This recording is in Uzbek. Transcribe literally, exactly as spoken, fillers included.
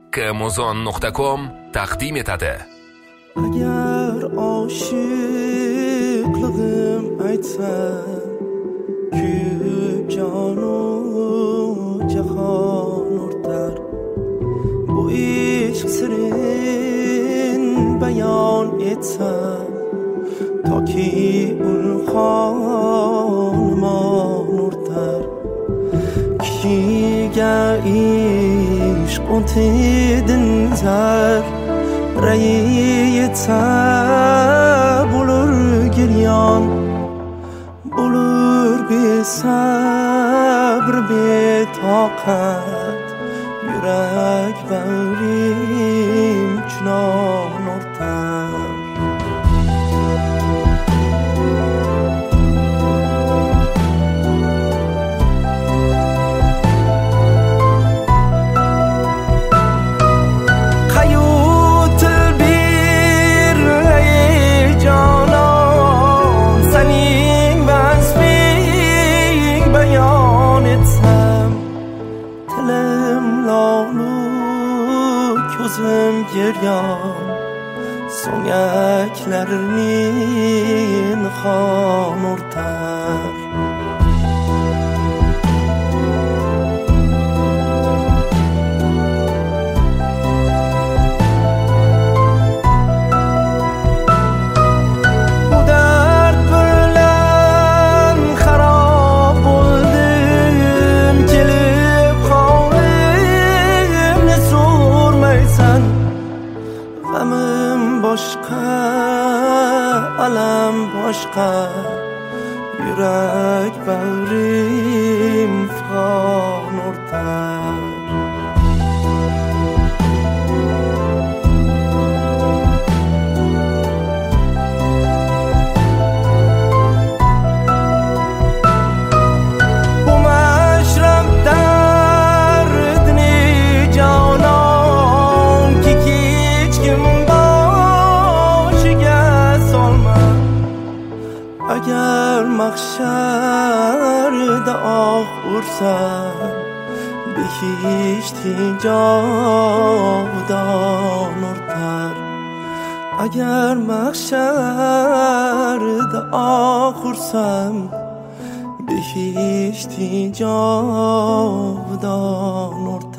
amazon nuqta com taqdim etadi. Agar oshiqligim aytsam, kuyib jonu jahon o'rtar. Bu ishq sirin bayon etsam, toki ulxonimon o'rtar. Kishiga ishq o'tidin zar, rayi yetsa bo'lur giryon, bo'lur besabr betoqat, yurak bag'rim chunon o'rtar. Ko'zim yeryon, so'ngaklarning xon o'rtar. Bu dard bilan xarob bo'ldim, kelib qo'limni so'rmaysan. G'amim boshqa, alam boshqa, yurak bag'rim fig'on o'rtar. Bu mashrab dardini jonon ki hech kim boshiga solma. Agar mahsharda oq ursam, behishting jovdon o'rtar. Agar mahsharda oq ursam, behishting jovdon o'rtar.